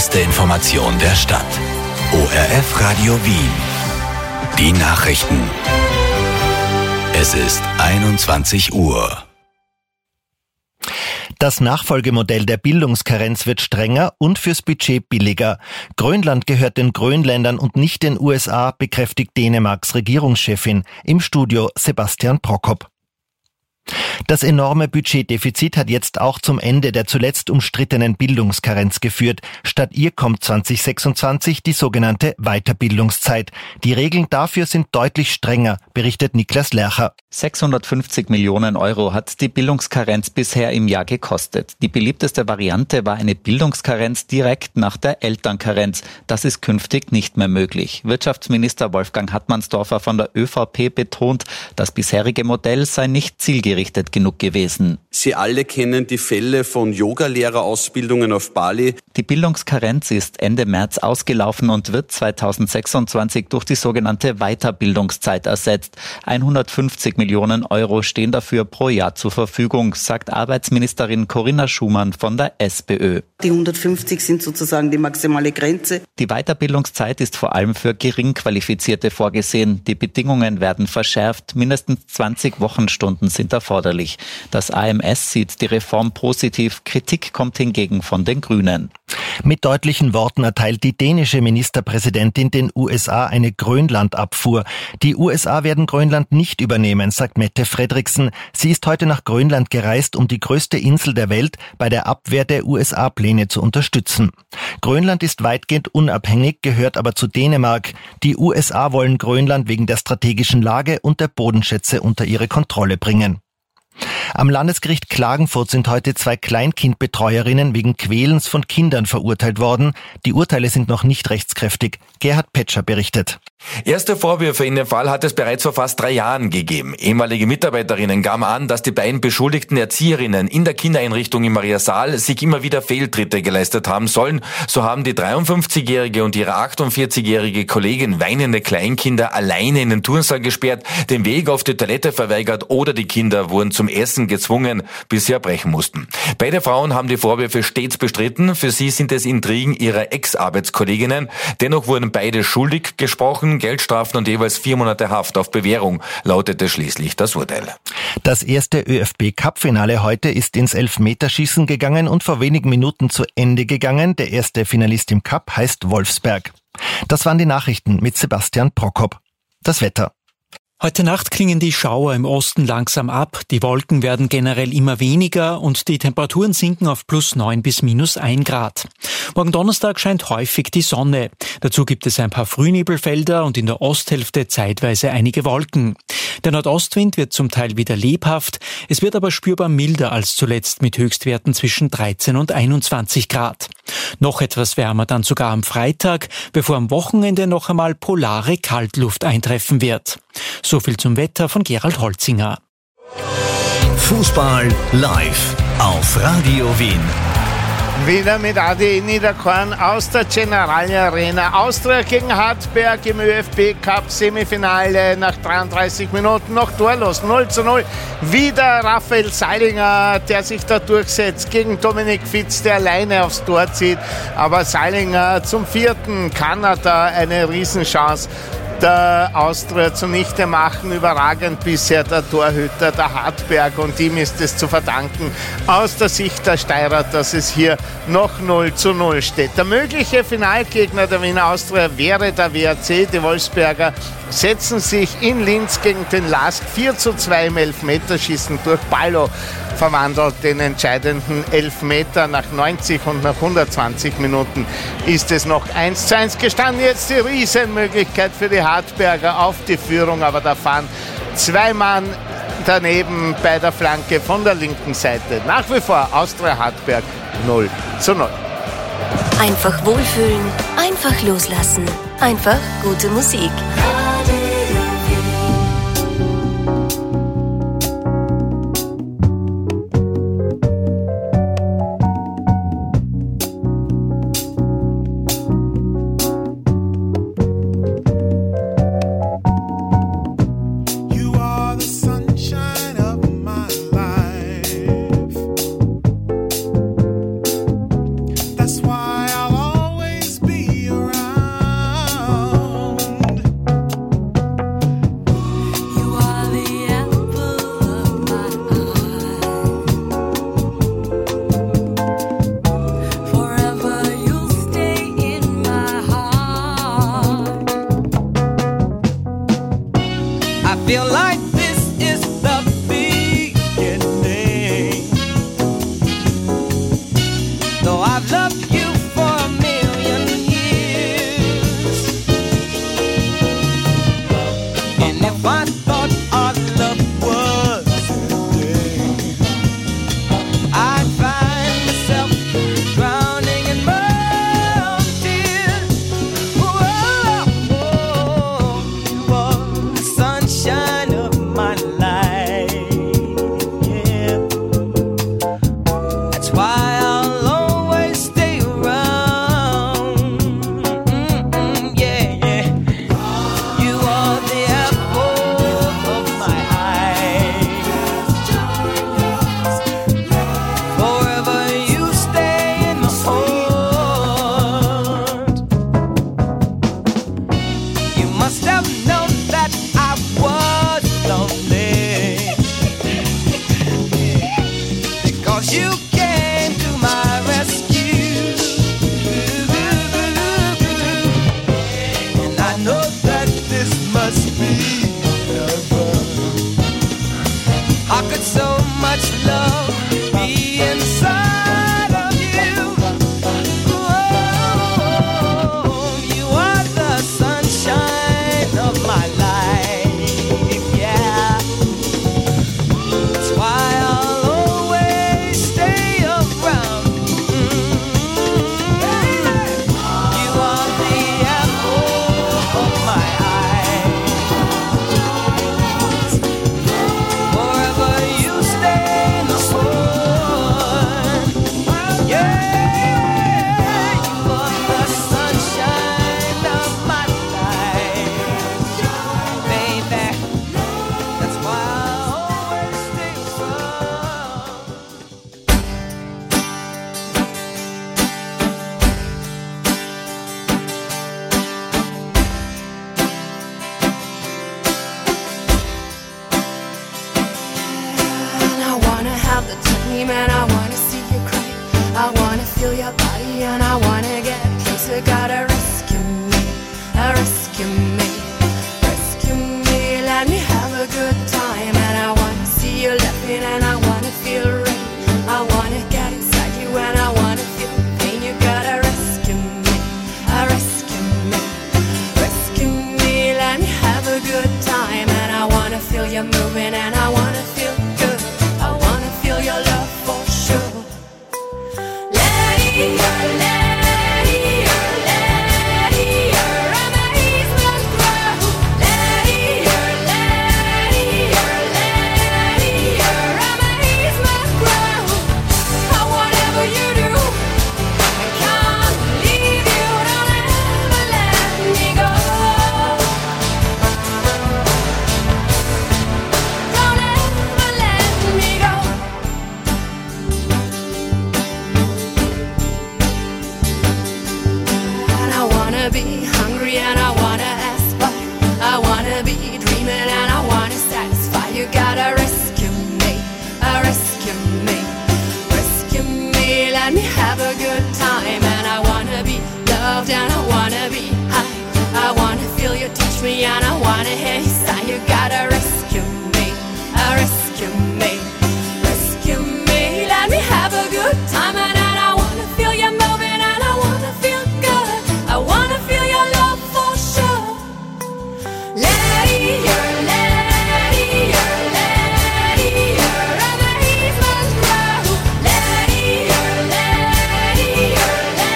beste Information der Stadt. ORF Radio Wien. Die Nachrichten. Es ist 21 Uhr. Das Nachfolgemodell der Bildungskarenz wird strenger und fürs Budget billiger. Grönland gehört den Grönländern und nicht den USA, bekräftigt Dänemarks Regierungschefin. Im Studio Sebastian Prokop. Das enorme Budgetdefizit hat jetzt auch zum Ende der zuletzt umstrittenen Bildungskarenz geführt. Statt ihr kommt 2026 die sogenannte Weiterbildungszeit. Die Regeln dafür sind deutlich strenger, berichtet Niklas Lercher. 650 Millionen Euro hat die Bildungskarenz bisher im Jahr gekostet. Die beliebteste Variante war eine Bildungskarenz direkt nach der Elternkarenz. Das ist künftig nicht mehr möglich. Wirtschaftsminister Wolfgang Hartmannsdorfer von der ÖVP betont, das bisherige Modell sei nicht zielgerichtet genug gewesen. Sie alle kennen die Fälle von Yogalehrerausbildungen auf Bali. Die Bildungskarenz ist Ende März ausgelaufen und wird 2026 durch die sogenannte Weiterbildungszeit ersetzt. 150 Millionen Euro stehen dafür pro Jahr zur Verfügung, sagt Arbeitsministerin Corinna Schumann von der SPÖ. Die 150 sind sozusagen die maximale Grenze. Die Weiterbildungszeit ist vor allem für Geringqualifizierte vorgesehen. Die Bedingungen werden verschärft. Mindestens 20 Wochenstunden sind erforderlich. Das AMS sieht die Reform positiv. Kritik kommt hingegen von den Grünen. Mit deutlichen Worten erteilt die dänische Ministerpräsidentin den USA eine Grönlandabfuhr. Die USA werden Grönland nicht übernehmen, sagt Mette Frederiksen. Sie ist heute nach Grönland gereist, um die größte Insel der Welt bei der Abwehr der USA-Pläne zu unterstützen. Grönland ist weitgehend unabhängig, gehört aber zu Dänemark. Die USA wollen Grönland wegen der strategischen Lage und der Bodenschätze unter ihre Kontrolle bringen. Am Landesgericht Klagenfurt sind heute 2 Kleinkindbetreuerinnen wegen Quälens von Kindern verurteilt worden. Die Urteile sind noch nicht rechtskräftig. Gerhard Petscher berichtet. Erste Vorwürfe in dem Fall hat es bereits vor fast 3 Jahren gegeben. Ehemalige Mitarbeiterinnen gaben an, dass die beiden beschuldigten Erzieherinnen in der Kindereinrichtung in Mariasaal sich immer wieder Fehltritte geleistet haben sollen. So haben die 53-jährige und ihre 48-jährige Kollegin weinende Kleinkinder alleine in den Turnsaal gesperrt, den Weg auf die Toilette verweigert oder die Kinder wurden zum Essen gezwungen, bis sie erbrechen mussten. Beide Frauen haben die Vorwürfe stets bestritten. Für sie sind es Intrigen ihrer Ex-Arbeitskolleginnen. Dennoch wurden beide schuldig gesprochen. Geldstrafen und jeweils 4 Monate Haft auf Bewährung lautete schließlich das Urteil. Das erste ÖFB-Cup-Finale heute ist ins Elfmeterschießen gegangen und vor wenigen Minuten zu Ende gegangen. Der erste Finalist im Cup heißt Wolfsberg. Das waren die Nachrichten mit Sebastian Prokop. Das Wetter. Heute Nacht klingen die Schauer im Osten langsam ab, die Wolken werden generell immer weniger und die Temperaturen sinken auf +9 bis -1 Grad. Morgen Donnerstag scheint häufig die Sonne. Dazu gibt es ein paar Frühnebelfelder und in der Osthälfte zeitweise einige Wolken. Der Nordostwind wird zum Teil wieder lebhaft, es wird aber spürbar milder als zuletzt mit Höchstwerten zwischen 13 und 21 Grad. Noch etwas wärmer dann sogar am Freitag, bevor am Wochenende noch einmal polare Kaltluft eintreffen wird. So viel zum Wetter von Gerald Holzinger. Fußball live auf Radio Wien. Wieder mit Adi Niederkorn aus der Generali Arena. Austria gegen Hartberg im ÖFB-Cup-Semifinale nach 33 Minuten noch torlos. 0:0. Wieder Raphael Seilinger, der sich da durchsetzt gegen Dominik Fitz, der alleine aufs Tor zieht. Aber Seilinger zum 4. kann er da eine Riesenchance der Austria zunichte machen. Überragend bisher der Torhüter, der Hartberg, und ihm ist es zu verdanken aus der Sicht der Steirer, dass es hier noch 0:0 steht. Der mögliche Finalgegner der Wiener Austria wäre der WRC. Die Wolfsberger setzen sich in Linz gegen den LASK 4:2 im Elfmeterschießen durch Ballo verwandelt den entscheidenden Elfmeter nach 90 und nach 120 Minuten ist es noch 1:1 gestanden. Jetzt die Riesenmöglichkeit für die Hartberger auf die Führung, aber da fahren 2 Mann daneben bei der Flanke von der linken Seite. Nach wie vor Austria Hartberg 0:0. Einfach wohlfühlen, einfach loslassen, einfach gute Musik. That's why I'll always Feel like this is the beginning. Though I've loved you for 1,000,000 years, and if I thought our love was ending, I'd find myself drowning in my own tears. Whoa, whoa, you are the sunshine of my life, yeah. That's why I'll always stay around, yeah, yeah. You are the apple of my eye. Forever you stay in my heart. You must have known that I was lonely, because you came to my rescue. And I know that this must be heaven. How could so much love be inside of you? Oh, you are the sunshine of my life, yeah. That's why I'll always stay around. You are the apple of my eye. Forever you stay in the heart. Yeah, you are the sunshine of my life, baby. That's why I'll always stay around. And I wanna have the time, and I wanna see you cry. I wanna feel your body, and I wanna get closer. Gotta rescue me, rescue me, rescue me. Let me have a good time, and I wanna see you laughing, and I wanna feel rain. I wanna get inside you, and I wanna feel pain. You gotta rescue me, rescue me, rescue me. Let me have a good time, and I wanna feel you moving, and I wanna feel good. I wanna feel your love for sure. Whatever you do, I can't leave you. Don't ever let me go. Don't ever let me go. And I wanna be hungry, and I wanna aspire. I wanna be dreaming, and I wanna satisfy. You gotta rescue me, rescue me, rescue me. Let me have a good time, and I wanna be loved, and I wanna be high. I wanna feel you touch me, and I wanna hear you sigh. You gotta rescue me, rescue me, rescue me. Let me have a good time, and I wanna feel you moving, and I wanna feel good. I wanna feel your love for sure. Amazement grow.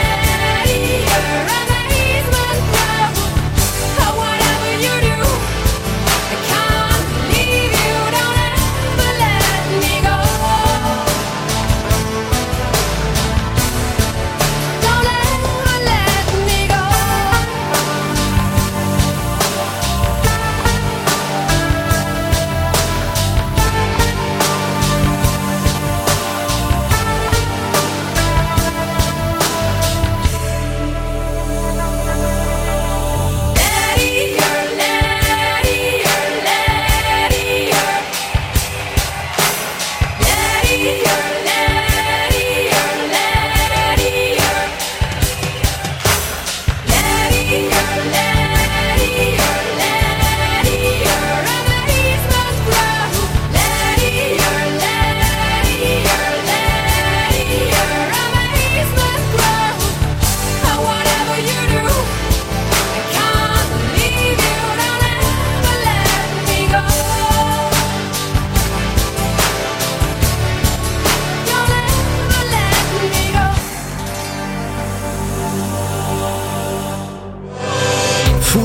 Amazement grow. Whatever you do,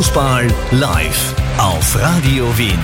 Fußball live auf Radio Wien.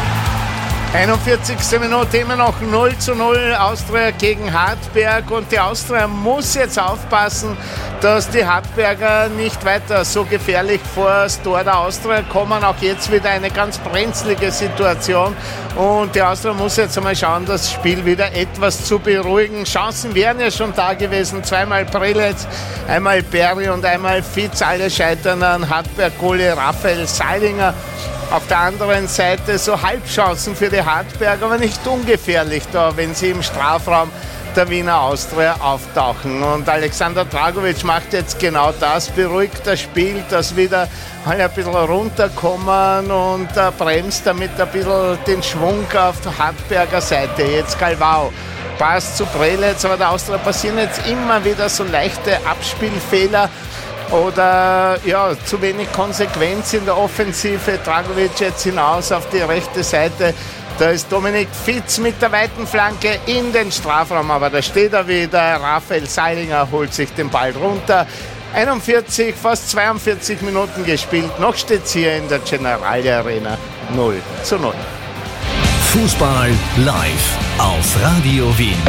41. Minute, immer noch 0:0, Austria gegen Hartberg, und die Austria muss jetzt aufpassen, dass die Hartberger nicht weiter so gefährlich vor das Tor der Austria kommen. Auch jetzt wieder eine ganz brenzlige Situation, und die Austria muss jetzt einmal schauen, das Spiel wieder etwas zu beruhigen. Chancen wären ja schon da gewesen, zweimal Prelitz, einmal Berry und einmal Fitz, alle scheitern an Hartberg-Goalie Raphael Seilinger. Auf der anderen Seite so Halbchancen für die Hartberger, aber nicht ungefährlich da, wenn sie im Strafraum der Wiener Austria auftauchen. Und Alexander Dragovic macht jetzt genau das, beruhigt das Spiel, dass wieder ein bisschen runterkommen, und bremst damit ein bisschen den Schwung auf der Hartberger Seite. Jetzt Galvao. Pass zu Prelitz, aber der Austria passieren jetzt immer wieder so leichte Abspielfehler oder ja, zu wenig Konsequenz in der Offensive. Dragovic jetzt hinaus auf die rechte Seite. Da ist Dominik Fitz mit der weiten Flanke in den Strafraum, aber da steht er wieder. Raphael Seilinger holt sich den Ball runter. 41, fast 42 Minuten gespielt. Noch steht's hier in der Generali Arena 0:0. Fußball live auf Radio Wien.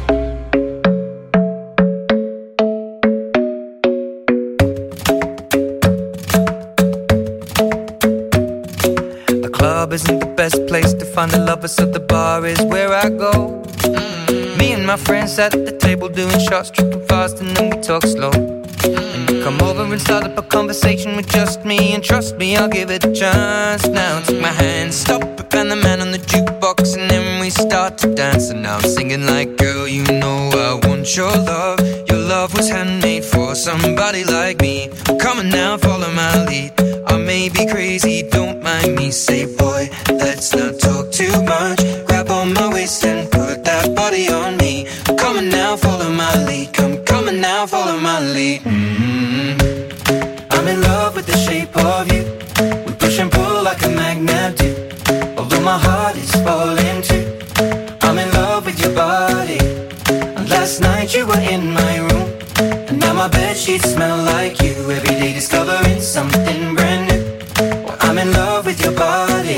Isn't the best place to find the lovers, so the bar is where I go. Me and my friends at the table doing shots, tripping fast, and then we talk slow. And you come over and start up a conversation with just me, and trust me, I'll give it a chance. Now take my hand, stop it, and the man on the jukebox, and then we start to dance. And now I'm singing like, girl, you know I want your love. Your love was handmade for somebody like me. Come on now, follow my lead. I may be crazy, don't mind me. Say, boy, let's not talk too much. Grab on my waist and put that body on me. Come on now, follow my lead. Come on now, follow my lead. I'm in love with the shape of you. We push and pull like a magnet do. Although my heart is falling too. I'm in love with your body. And last night you were in my room, and now my bedsheets smell like you. Every day discovering something brand new. Well, I'm in love with your body.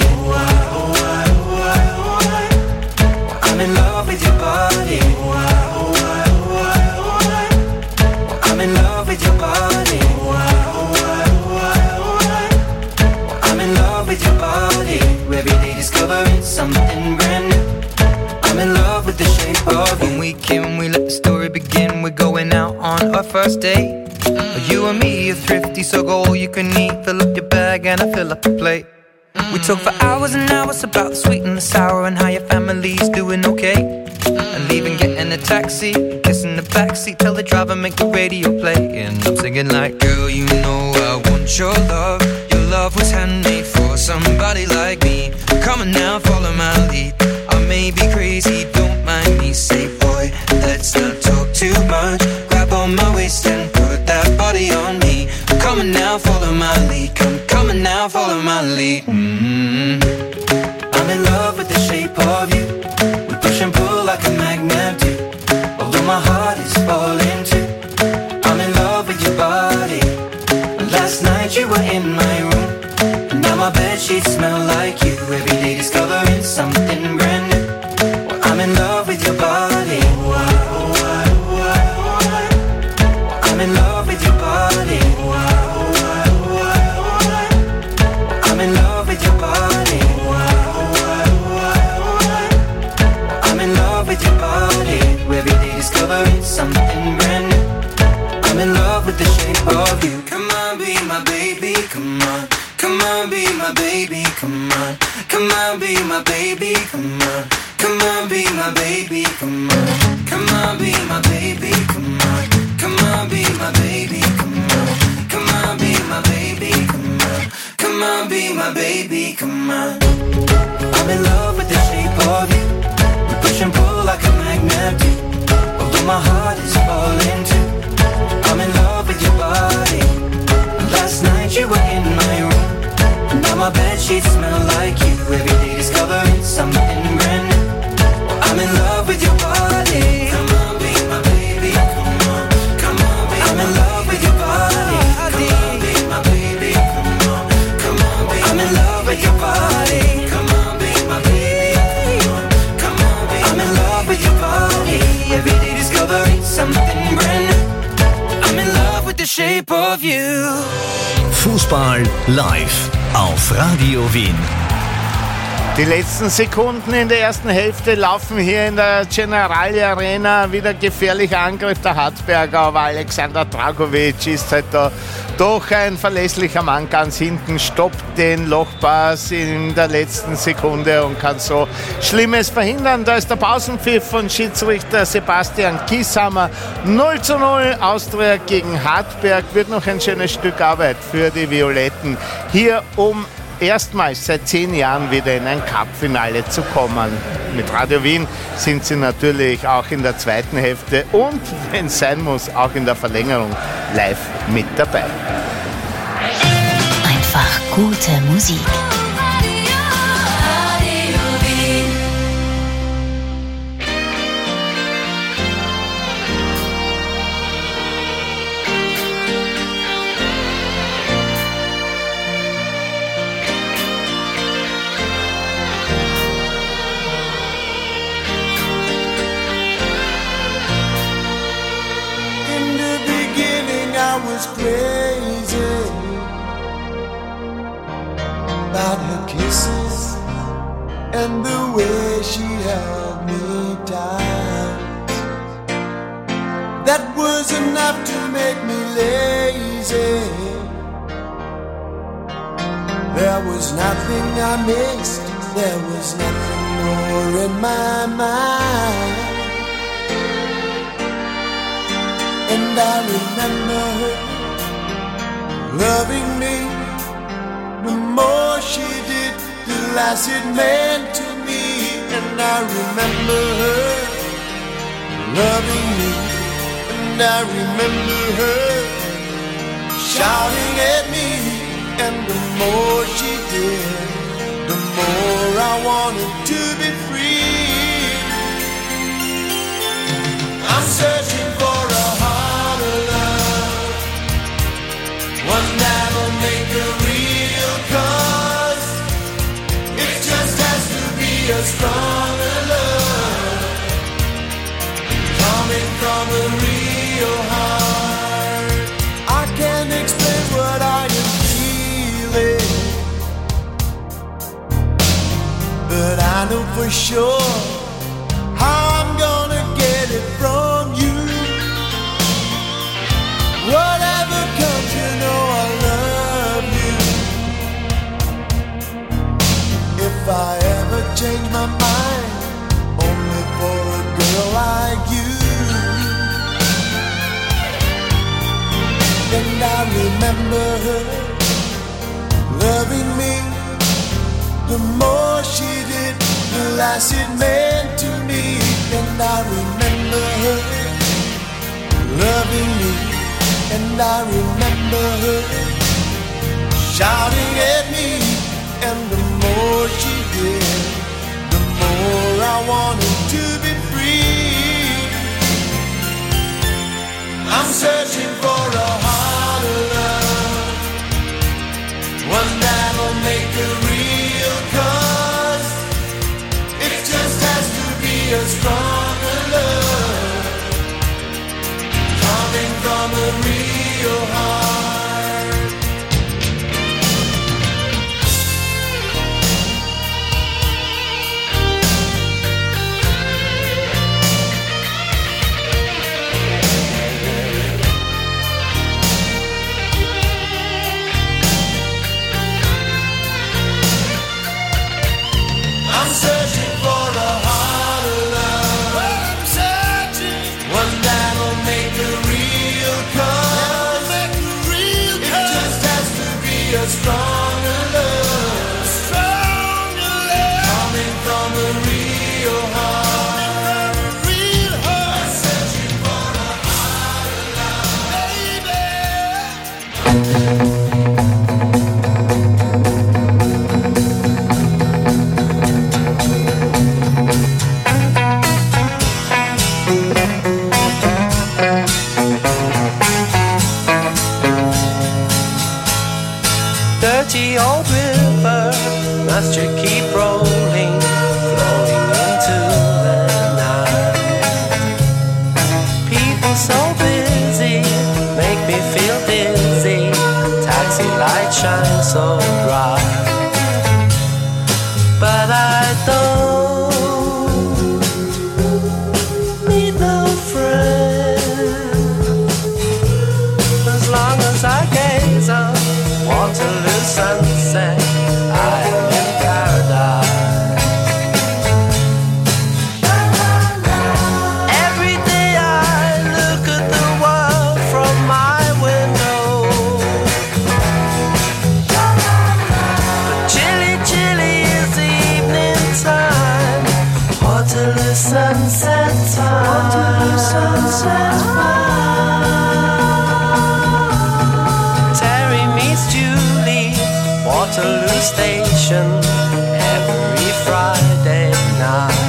I'm in love with your body. I'm in love with your body. I'm in love with your body. Every day discovering something brand new. I'm in love with the shape of you. When we came, we let the story begin. We're going out on our first date. You and me are thrifty, so go all you can eat. Fill up your bag and I fill up the plate. We talk for hours and hours about the sweet and the sour, and how your family's doing okay. And leaving, getting a taxi, kissing the backseat, tell the driver make the radio play. And I'm singing like, girl, you know I want your love. Your love was handmade for somebody like me. Come on now, follow my lead. I may be crazy, don't mind me. Say, boy, let's not talk too much. Grab on my waist and put that body on me. Come on now, follow my lead. Come on now, follow my lead. I'm in love with the shape of you. We push and pull like a magnet do. Although my heart is falling too. I'm in love with your body. Last night you were in my room, and now my bedsheets smell like you. Every day discovering something brand new. Well, I'm in love with your body. I'm in love with your body. I'm in love with your body. I'm in love with your body. Every day discovering something brand new. I'm in love with the shape of you. Come on, be my baby, come on. Come on, be my baby, come on. Come on, be my baby, come on. Come on, be my baby, come on. Come on, be my baby, come on. Come on, be my baby, come on. Come on, be my baby, come on. Come on, be my baby, come on. I'm in love with the shape of you. We push and pull like a magnet do. Although my heart is falling too. I'm in love with your body. Last night you were in my room, and now my bedsheets smell like you. Every day discovering something brand new. Well, I'm in love with your body. Come on, be my baby. Come on, come on, be I'm in love with your body. Come on, be my baby. Come on, come love you. Fußball live auf Radio Wien. Die letzten Sekunden in der ersten Hälfte laufen hier in der Generali Arena. Wieder gefährlicher Angriff der Hartberger, aber Alexander Dragovic ist halt da doch ein verlässlicher Mann ganz hinten, stoppt den Lochpass in der letzten Sekunde und kann so Schlimmes verhindern. Da ist der Pausenpfiff von Schiedsrichter Sebastian Kieshammer. 0:0 Austria gegen Hartberg. Wird noch ein schönes Stück Arbeit für die Violetten. Hier erstmals seit 10 Jahren wieder in ein Cup-Finale zu kommen. Mit Radio Wien sind sie natürlich auch in der zweiten Hälfte und, wenn es sein muss, auch in der Verlängerung live mit dabei. Einfach gute Musik. Crazy about her kisses and the way she held me tight. That was enough to make me lazy. There was nothing I missed, there was nothing more in my mind. And I remember her loving me. The more she did, the less it meant to me. And I remember her loving me. And I remember her shouting at me. And the more she did, the more I wanted to be free. I'm searching for a harder love, one that'll make her real, 'cause it just has to be a stronger love, coming from a real heart. I can't explain what I am feeling, but I know for sure how I'm gonna get it from you. Whatever comes, you know I love you. If I ever change my mind, only for a girl like you. And I remember her loving me. The more she did, the less it meant to me. And I remember her loving me. And I remember her shouting at me. And the more she did, the more I wanted to be free. I'm searching for a harder love, one that'll make her real, 'cause it just has to be a stronger love, coming from a real heart. I'm searching for a harder love, I'm searching, one that'll make her real, 'cause it just has to be a stronger love, coming from a real heart. I'm searching for a harder love, baby. Dirty old river, must you keep rolling, flowing into the night? People so busy, make me feel dizzy, dry. But I don't need no friend. As long as I gaze on Waterloo sunset, I am in paradise. Every day I look at the world from my window. But chilly, chilly is the evening time. Waterloo sunset time. Waterloo sunset time. Terry meets Julie, Waterloo Station, every Friday night.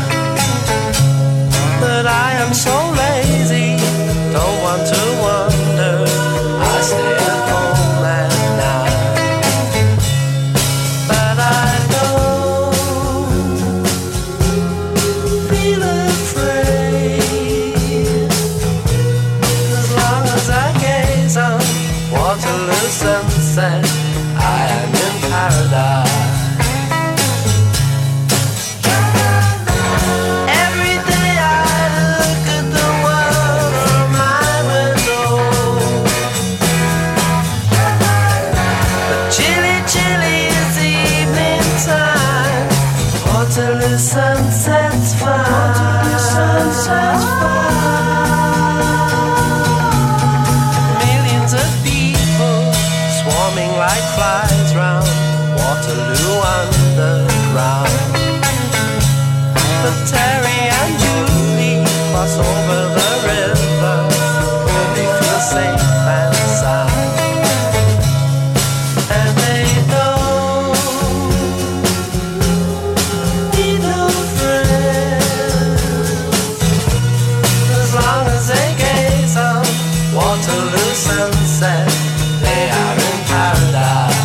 But I am so lazy, don't want to wander, I stay at home at night. But I don't feel afraid, as long as I gaze on Waterloo sunset, I am in paradise. Every day I look at the world from my window. But chilly, chilly is the evening time. Waterloo sunset's fine. Waterloo sunset's fine. Millions of people swarming like flies round Waterloo underground. But Terry and Julie cross over the river where they feel safe and sound. And they don't need no friends, as long as they gaze on Waterloo sunset, they are in paradise.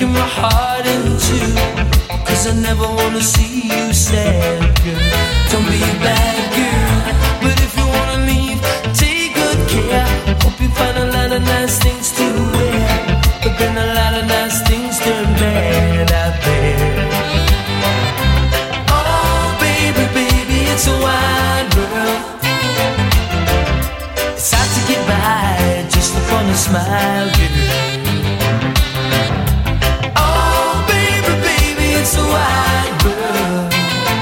breaking my heart in two. Cause I never wanna see you sad, girl. Don't be a bad girl. But if you wanna leave, take good care. Hope you find a lot of nice things to wear. But then a lot of nice things turn bad out there. Oh baby, baby, it's a wide world. It's hard to get by just upon a smile, girl. It's a wide world.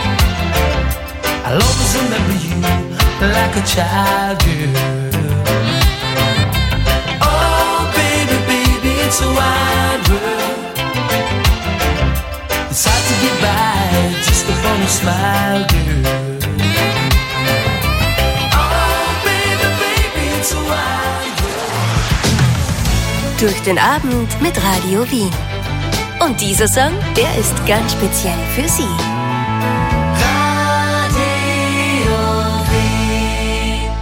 I'll always remember you like a child, girl. Oh, baby, baby, it's a wide world. It's hard to get by just upon a smile, girl. Oh, baby, baby, it's a wide world. Durch den Abend mit Radio Wien. Und dieser Song, der ist ganz speziell für Sie. Radio Wien.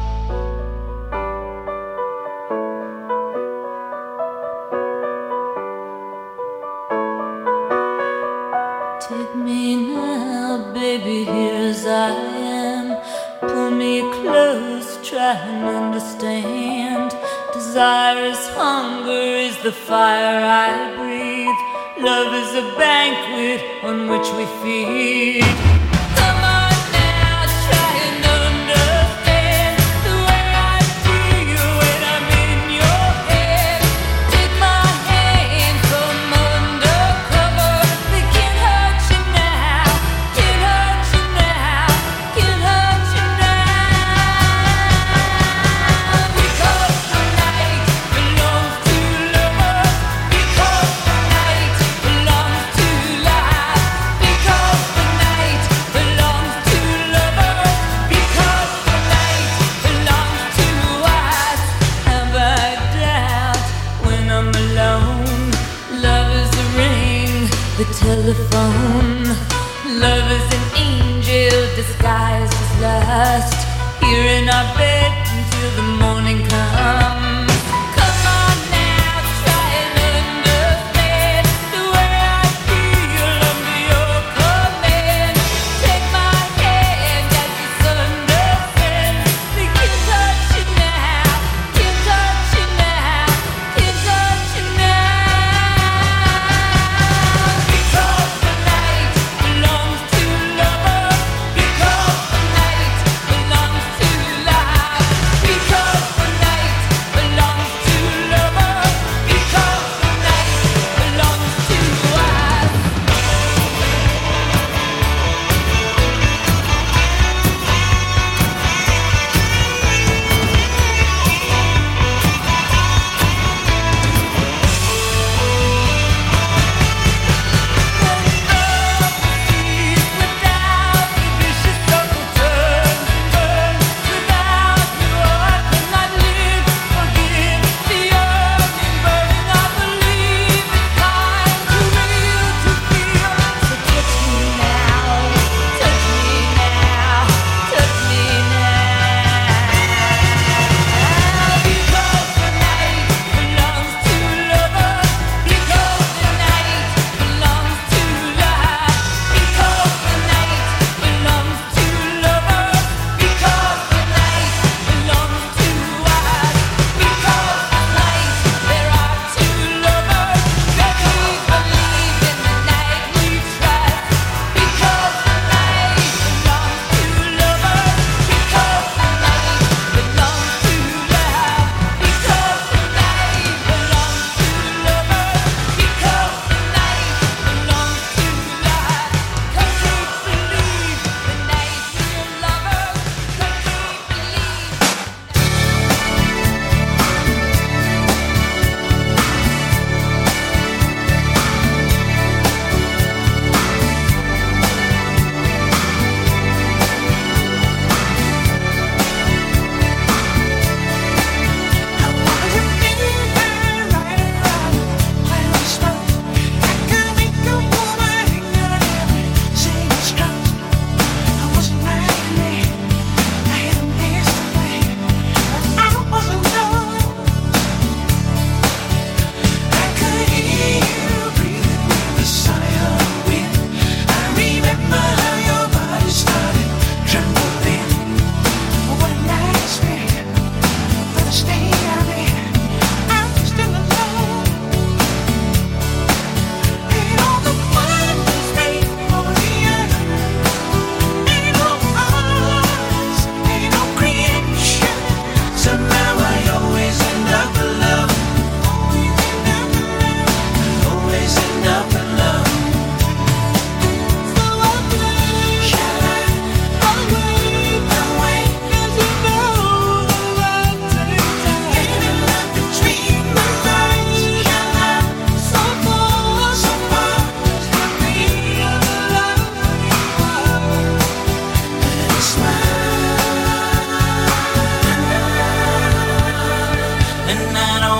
Take me now, baby, here as I am. Pull me close, try and understand. Desire is hunger, is the fire I breathe. Love is a banquet on which we feed. Come on now, try and understand the way I feel when I'm in your head. Take my hand, come undercover. They can't hurt you now, can't hurt you now, can't hurt you now. Because the night belongs to lovers. Because the night belongs to life. Because the night belongs to lovers. Because the night belongs to us. Have I doubt when I'm alone? Love is a ring, the telephone. Love is an angel disguised as lust. Here in our bed until the morning comes. Come on now, try and understand the way I feel under your command. Take my hand as the sun descends. They can't touch you now, can't touch you now, can't touch you now. Because the night belongs to lovers. Because the night belongs to life. Because the night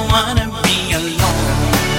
don't wanna be alone.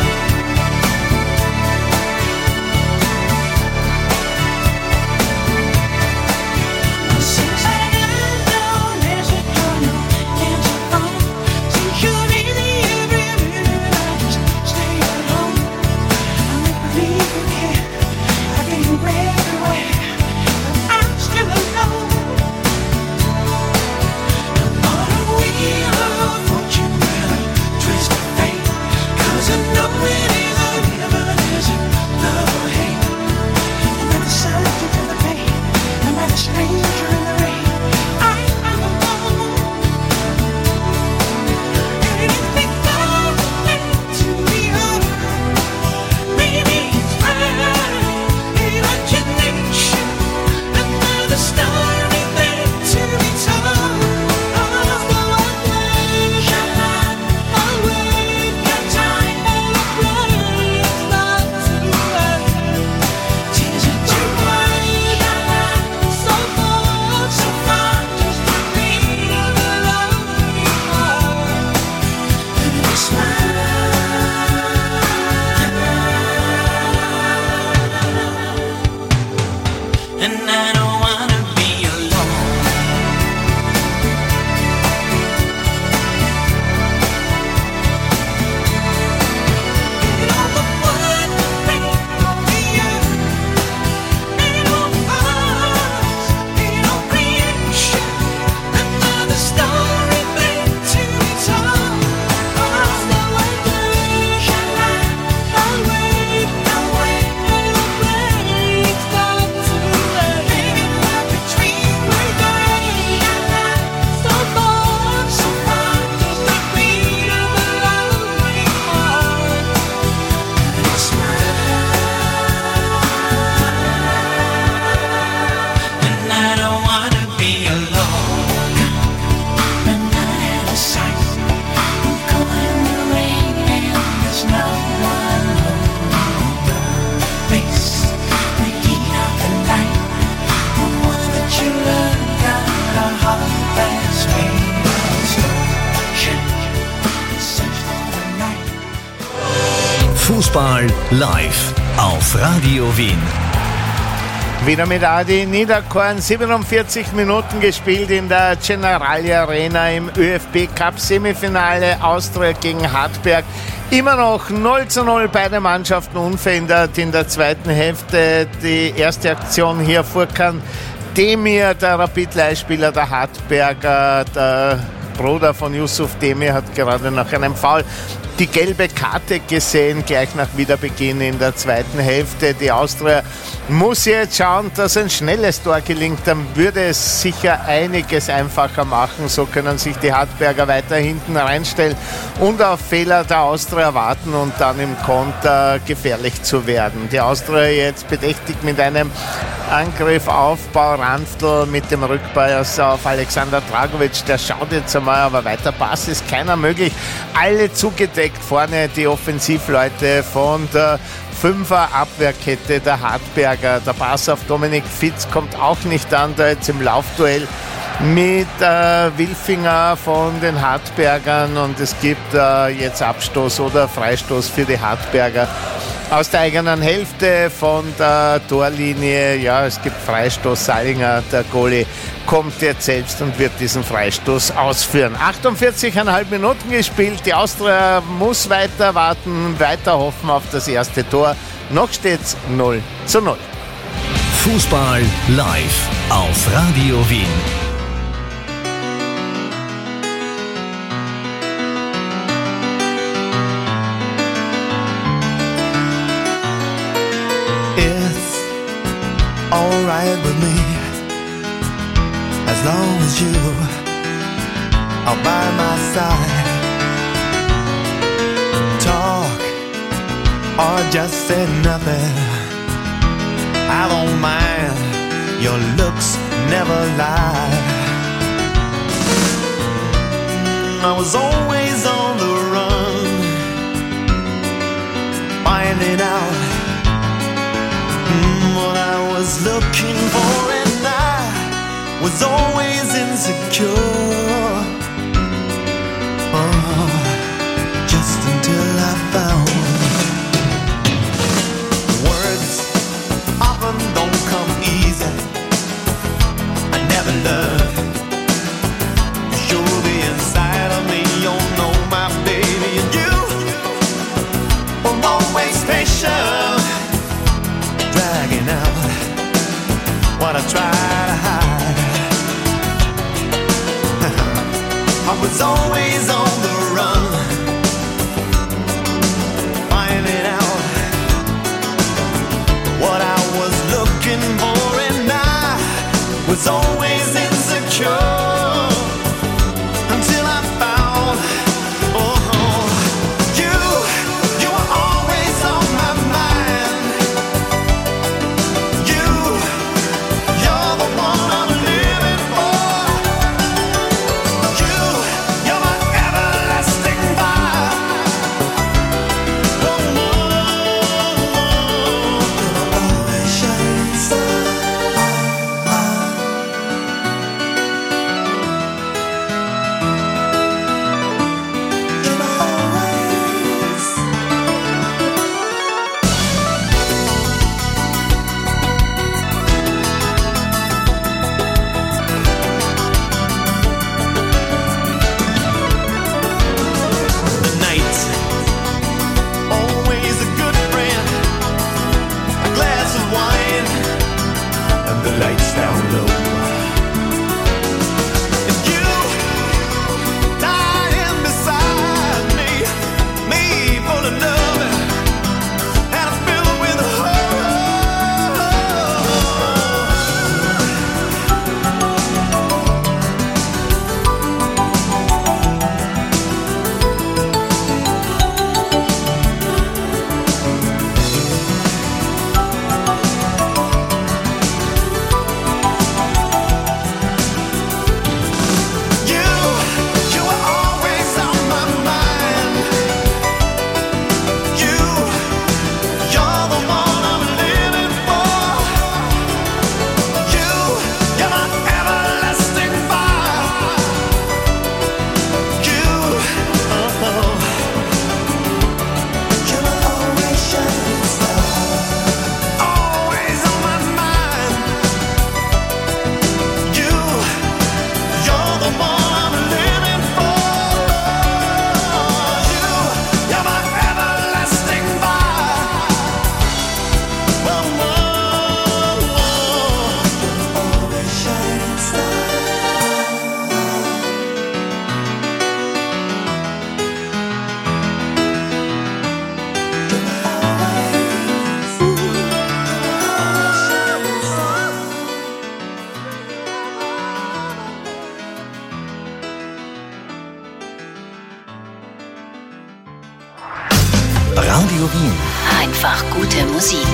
Fußball live auf Radio Wien. Wieder mit Adi Niederkorn, 47 Minuten gespielt in der Generali Arena im ÖFB Cup Semifinale, Austria gegen Hartberg. Immer noch 0:0, beide Mannschaften unverändert in der zweiten Hälfte. Die erste Aktion hier Furkan Demir, der Rapid-Leihspieler der Hartberger, der Bruder von Yusuf Demir, hat gerade nach einem Foul die gelbe Karte gesehen, gleich nach Wiederbeginn in der zweiten Hälfte. Die Austria muss jetzt schauen, dass ein schnelles Tor gelingt, dann würde es sicher einiges einfacher machen. So können sich die Hartberger weiter hinten reinstellen und auf Fehler der Austria warten und dann im Konter gefährlich zu werden. Die Austria jetzt bedächtig mit einem Angriff auf Ranftl mit dem Rückpass auf Alexander Dragovic. Der schaut jetzt einmal, aber weiter Pass ist keiner möglich. Alle zugedeckt vorne, die Offensivleute von der Fünfer-Abwehrkette der Hartberger. Der Pass auf Dominik Fitz kommt auch nicht an, da jetzt im Laufduell mit Wilfinger von den Hartbergern, und es gibt jetzt Abstoß oder Freistoß für die Hartberger aus der eigenen Hälfte von der Torlinie. Ja, es gibt Freistoß. Salinger, der Goalie, kommt jetzt selbst und wird diesen Freistoß ausführen. 48,5 Minuten gespielt. Die Austria muss weiter warten, weiter hoffen auf das erste Tor. Noch steht's 0:0. Fußball live auf Radio Wien. Alright with me, as long as you are by my side. Talk or just say nothing, I don't mind, your looks never lie. I was always on the run, finding out what I was looking for, and I was always insecure. Oh, was always on the run, finding out what I was looking for, and I was always insecure until I found, you were always on my mind. You're the one I'm living for. You're my everlasting fire. Always shining star. Always a good friend, a glass of wine, and the lights down low. And you lying beside me full of love, and I'm filled with You were always on my mind. You're the one I'm living for. You're my everlasting fire. You're always shining star. Always on my mind. You're the one I'm living for. You're my everlasting fire. Always shining star. Radio Wien. Einfach gute Musik.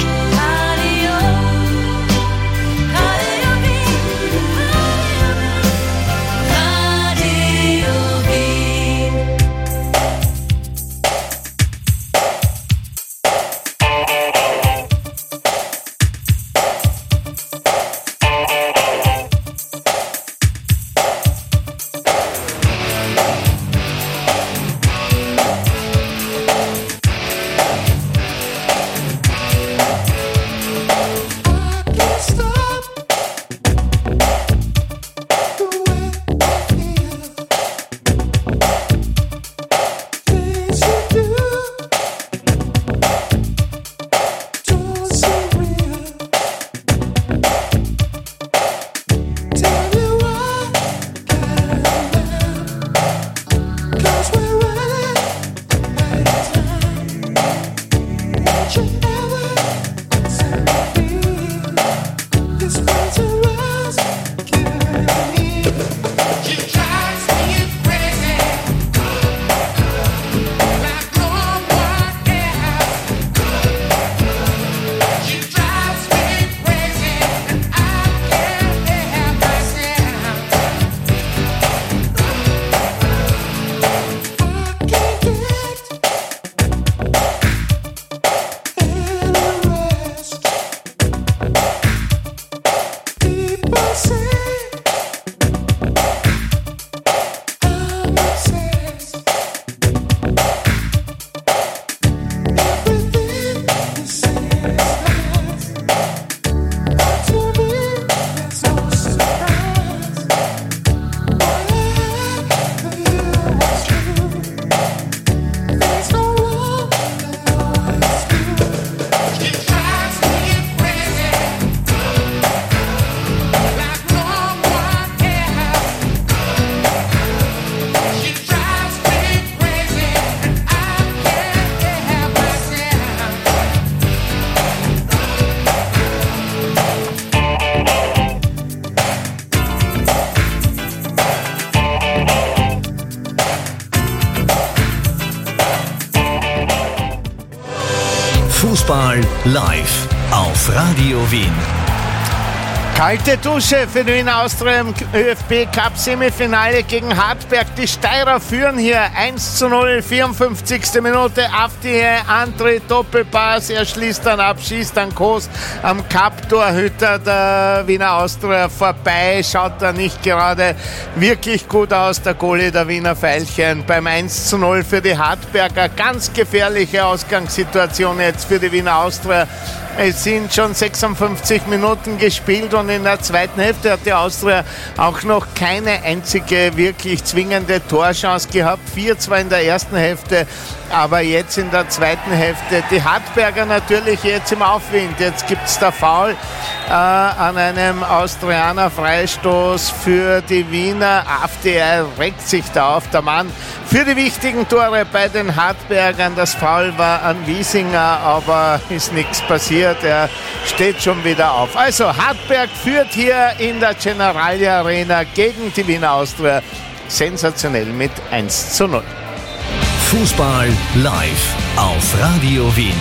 Fußball live auf Radio Wien. Kalte Dusche für die Wiener Austria im ÖFB-Cup-Semifinale gegen Hartberg. Die Steirer führen hier 1:0, 54. Minute. Aftihe, Antritt, Doppelpass. Er schließt dann ab, schießt dann Kos am Cup-Torhüter der Wiener Austria vorbei. Schaut da nicht gerade wirklich gut aus, der Goalie der Wiener Veilchen. Beim 1:0 für die Hartberger. Ganz gefährliche Ausgangssituation jetzt für die Wiener Austria. Es sind schon 56 Minuten gespielt und in der zweiten Hälfte hat die Austria auch noch keine einzige wirklich zwingende Torchance gehabt. 4 zwar in der ersten Hälfte, aber jetzt in der zweiten Hälfte. Die Hartberger natürlich jetzt im Aufwind. Jetzt gibt es da Foul an einem Austrianer, Freistoß für die Wiener. AfD regt sich da auf, der Mann für die wichtigen Tore bei den Hartbergern. Das Foul war an Wiesinger, aber ist nichts passiert. Er steht schon wieder auf. Also Hartberg führt hier in der Generali Arena gegen die Wiener Austria sensationell mit 1:0. Fußball live auf Radio Wien.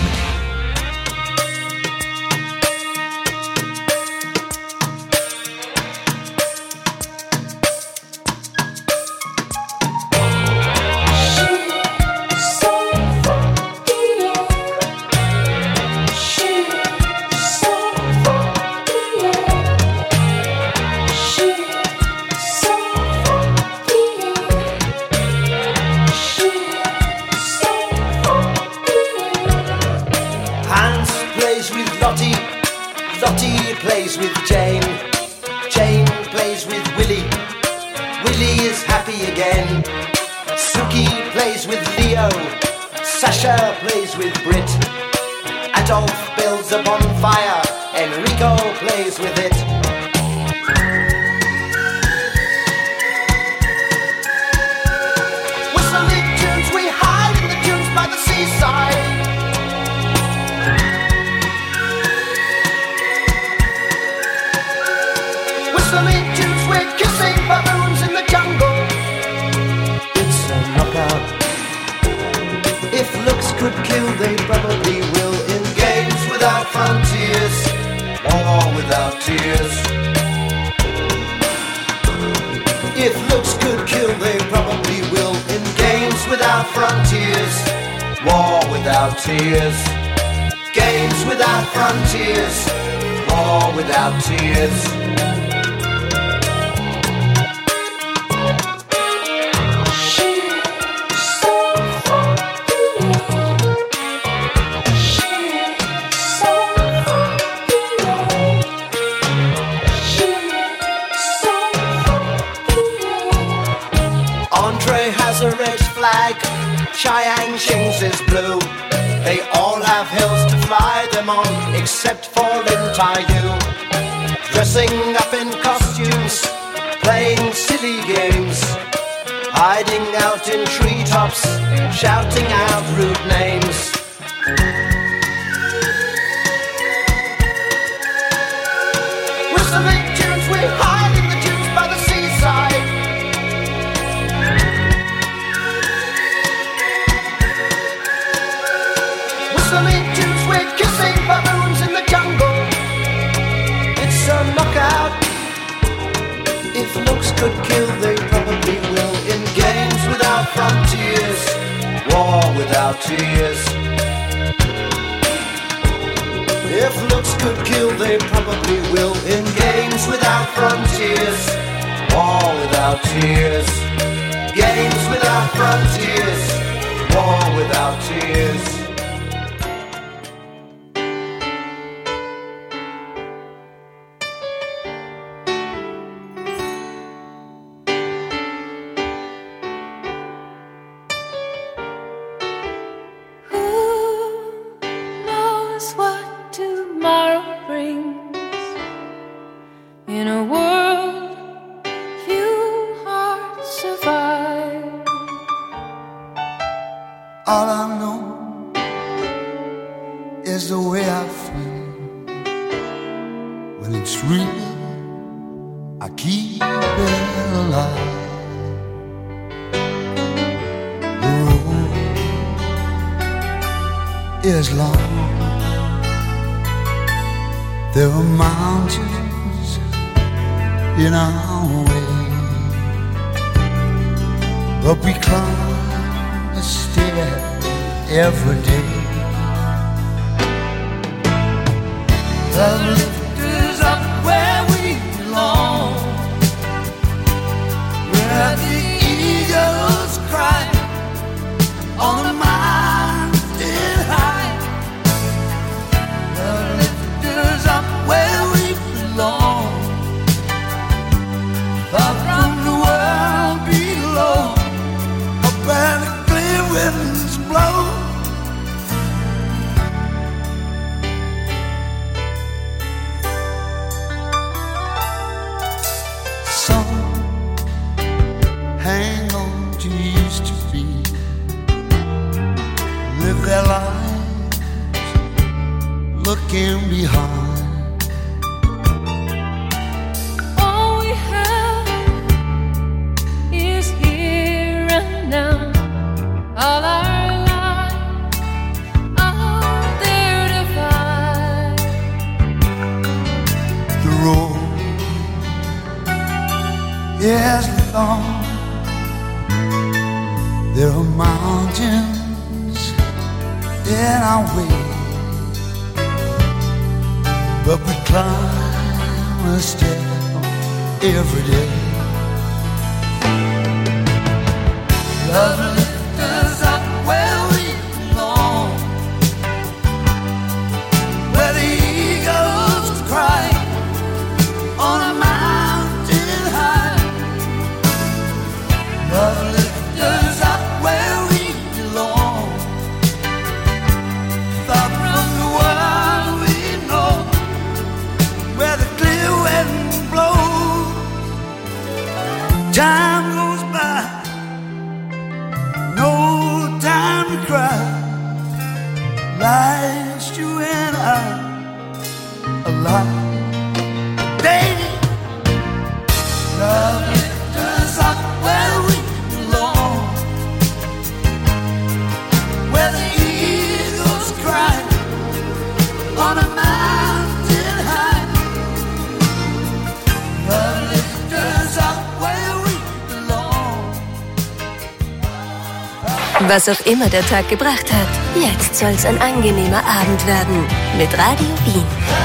Shouting out rude names. Whistling tunes, we hide in the dunes by the seaside. Whistling tunes, we're kissing baboons in the jungle. It's a knockout. If looks could kill, they probably will. In games without frontiers, war without tears. If looks could kill, they probably will. In games without frontiers, war without tears. Games without frontiers, war without tears. All I know is the way I feel. When it's real, I keep it alive. The road is long There are mountains in our way, but we climb a stair every day. Love lift us up where we belong, where the eagles cry on the mountain high. Love lift us up where we belong, far from the world below, up where the clear winds blow. Hang on to used to be, live their lives looking behind. All we have is here and now. All our lives are there to find. The road is long. There are mountains in our way, but we climb a step every day. Love lifts us up where we belong, where the eagles cry on a mountain high. Love lifts us up where we belong, far from the world we know, where the clear wind blows. Time goes by, no time to cry. Life's you and I alive. Baby, love lifts us up where we belong, where the eagles cry on a mountain high. Love lifts us up where we belong. Was auch immer der Tag gebracht hat, jetzt soll's ein angenehmer Abend werden mit Radio Wien.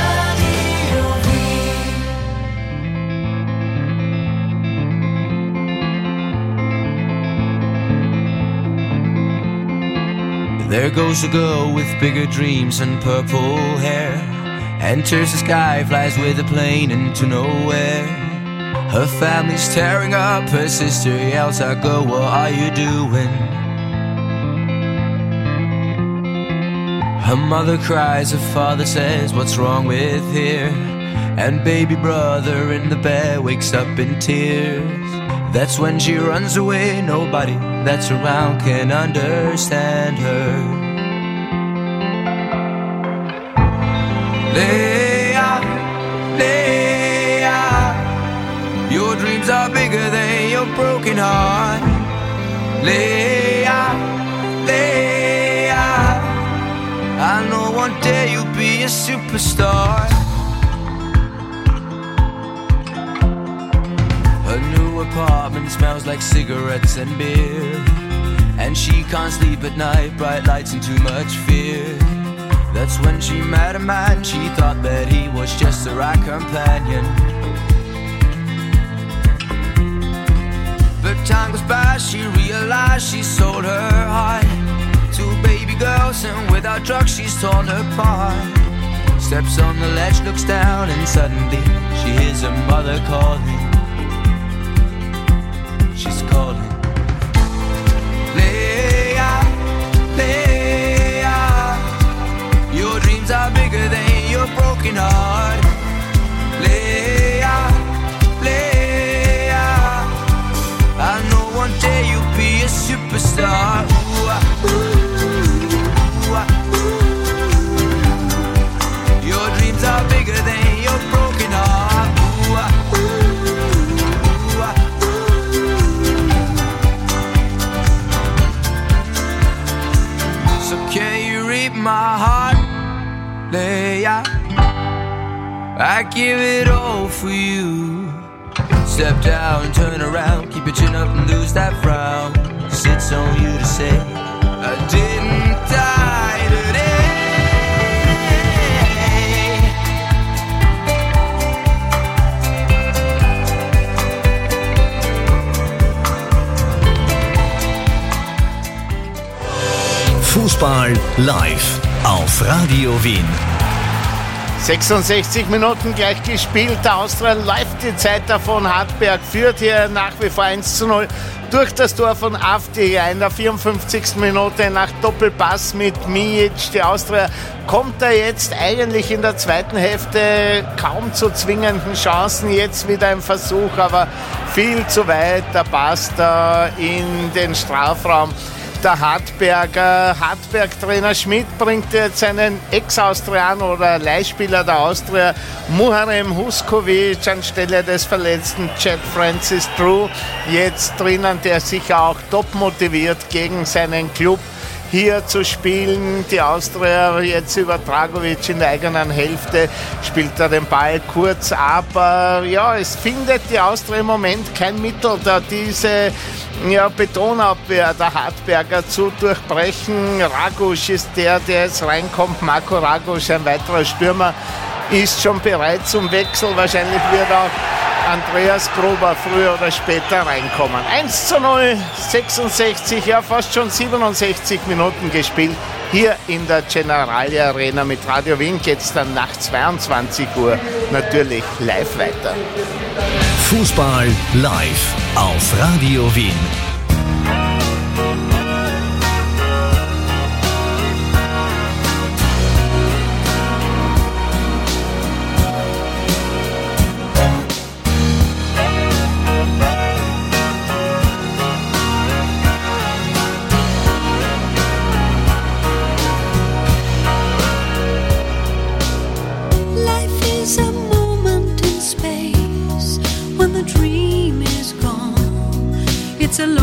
There goes a girl with bigger dreams and purple hair, enters the sky, flies with a plane into nowhere. Her family's tearing up, her sister yells out, "Girl, what are you doing?" Her mother cries, her father says, "What's wrong with here?" And baby brother in the bed wakes up in tears. That's when she runs away, nobody that's around can understand her. Leia, Leia, your dreams are bigger than your broken heart. Leia, Leia, I know one day you'll be a superstar. Her new apartment smells like cigarettes and beer, and she can't sleep at night, bright lights and too much fear. That's when she met a man, she thought that he was just the right companion. But time goes by, she realized she sold her heart to baby girls, and without drugs she's torn apart. Steps on the ledge, looks down, and suddenly she hears her mother calling. She's calling. Leia, Leia, your dreams are bigger than your broken heart. Leia, Leia, I know one day you'll be a superstar. Ooh, ooh, ooh, ooh. Your dreams are bigger than your broken heart. Ooh, ooh, ooh, ooh. So can you read my heart, Leia? I give it all for you. Step down, turn around, keep your chin up and lose that frown. It's on you to say, I didn't die today. Fußball live auf Radio Wien. 66 Minuten gleich gespielt. Der Austria läuft die Zeit davon. Hartberg führt hier nach wie vor 1:0 durch das Tor von Avdi in der 54. Minute nach Doppelpass mit Mijic. Die Austria kommt da jetzt eigentlich in der zweiten Hälfte kaum zu zwingenden Chancen. Jetzt wieder ein Versuch, aber viel zu weit. Der Pass da in den Strafraum. Der Hartberg-Trainer Schmidt bringt jetzt seinen Ex-Austrianer oder Leihspieler der Austria, Muharrem Huskovic, anstelle des verletzten Chad Francis Drew jetzt drinnen, der sicher auch top motiviert gegen seinen Club hier zu spielen. Die Austria jetzt über Dragovic in der eigenen Hälfte, spielt er den Ball kurz ab. Ja, es findet die Austria im Moment kein Mittel, da diese Betonabwehr der Hartberger zu durchbrechen. Ragusch ist der jetzt reinkommt. Marco Ragusch, ein weiterer Stürmer, ist schon bereit zum Wechsel. Wahrscheinlich wird auch Andreas Gruber früher oder später reinkommen. 1:0, 66, ja fast schon 67 Minuten gespielt. Hier in der Generali Arena mit Radio Wien geht's dann nach 22 Uhr natürlich live weiter. Fußball live auf Radio Wien. It's a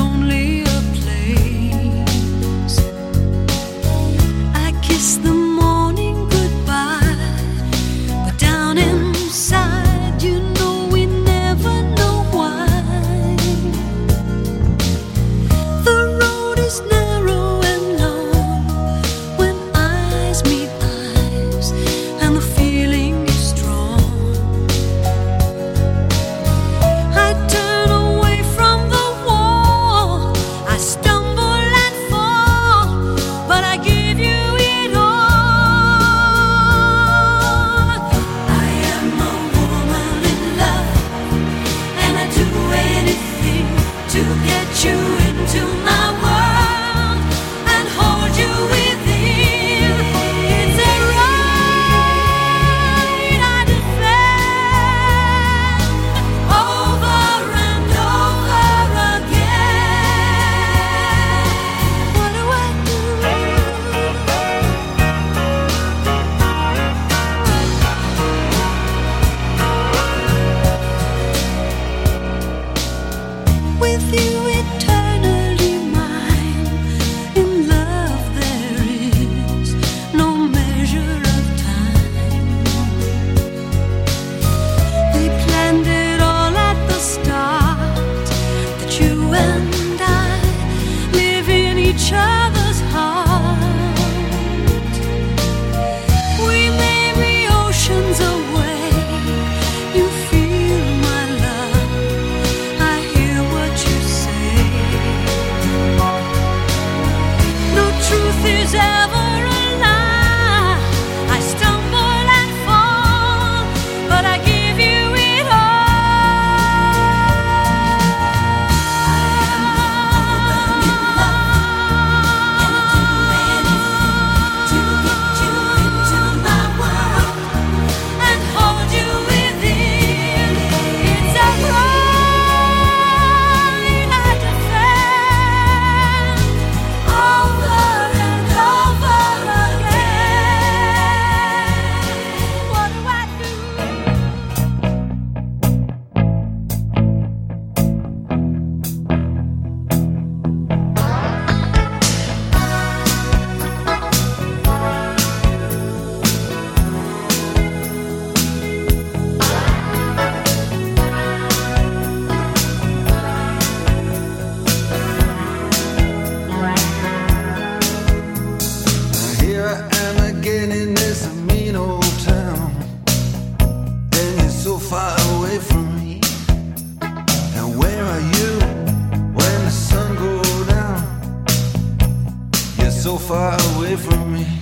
again in this mean old town, and you're so far away from me. And where are you when the sun goes down? You're so far away from me.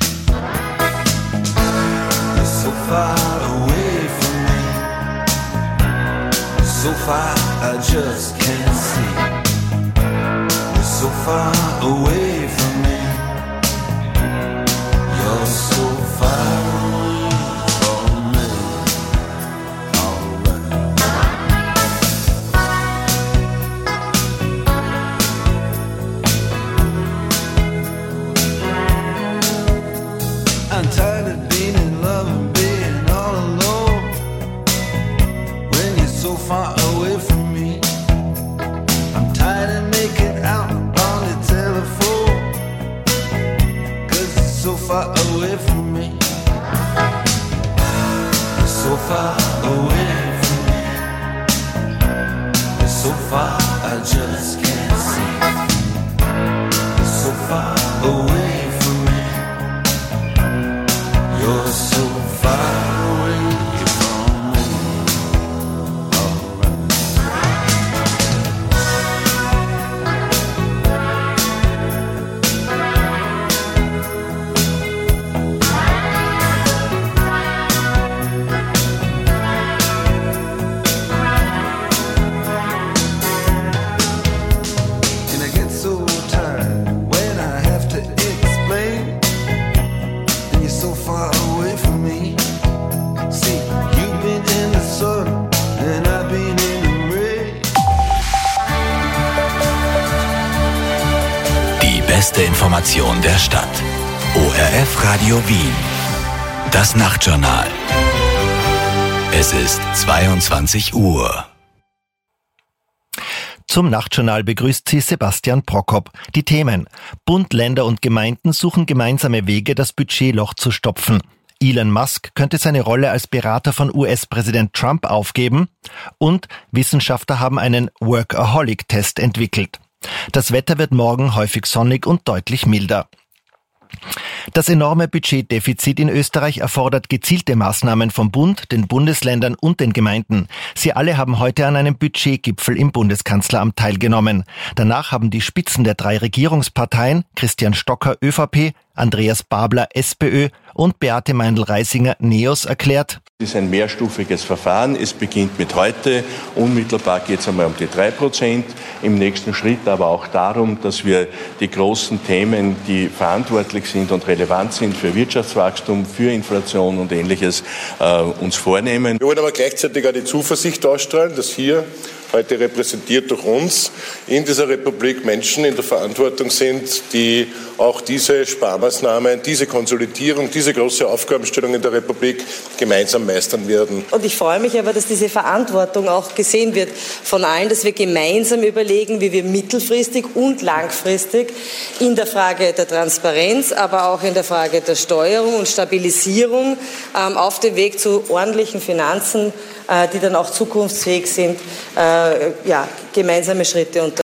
You're so far away from me. So far I just can't see. You're so far away from me. You're so far away from me. I'm tired of being in love and being all alone when you're so far away from me. I'm tired of making out on the telephone, 'cause it's so far away from me. You're so far away from me. You're so far I just can't see. You're so far away from me. You're so far away from me. And I get so tired when I have to explain, and you're so far away from me. See, you've been in the sun and I've been in the rain. Die beste Information der Stadt. ORF Radio Wien. Das Nachtjournal. Es ist 22 Uhr. Zum Nachtjournal begrüßt sie Sebastian Prokop. Die Themen: Bund, Länder und Gemeinden suchen gemeinsame Wege, das Budgetloch zu stopfen. Elon Musk könnte seine Rolle als Berater von US-Präsident Trump aufgeben. Und Wissenschaftler haben einen Workaholic-Test entwickelt. Das Wetter wird morgen häufig sonnig und deutlich milder. Das enorme Budgetdefizit in Österreich erfordert gezielte Maßnahmen vom Bund, den Bundesländern und den Gemeinden. Sie alle haben heute an einem Budgetgipfel im Bundeskanzleramt teilgenommen. Danach haben die Spitzen der 3 Regierungsparteien, Christian Stocker ÖVP, Andreas Babler SPÖ und Beate Meindl-Reisinger NEOS erklärt: Es ist ein mehrstufiges Verfahren. Es beginnt mit heute. Unmittelbar geht es einmal um die 3%. Im nächsten Schritt aber auch darum, dass wir die großen Themen, die verantwortlich sind und relevant sind für Wirtschaftswachstum, für Inflation und Ähnliches, uns vornehmen. Wir wollen aber gleichzeitig auch die Zuversicht ausstrahlen, dass hier heute repräsentiert durch uns in dieser Republik Menschen in der Verantwortung sind, die auch diese Sparmaßnahmen, diese Konsolidierung, diese große Aufgabenstellung in der Republik gemeinsam meistern werden. Und ich freue mich aber, dass diese Verantwortung auch gesehen wird von allen, dass wir gemeinsam überlegen, wie wir mittelfristig und langfristig in der Frage der Transparenz, aber auch in der Frage der Steuerung und Stabilisierung auf dem Weg zu ordentlichen Finanzen, die dann auch zukunftsfähig sind, gemeinsame Schritte unternehmen.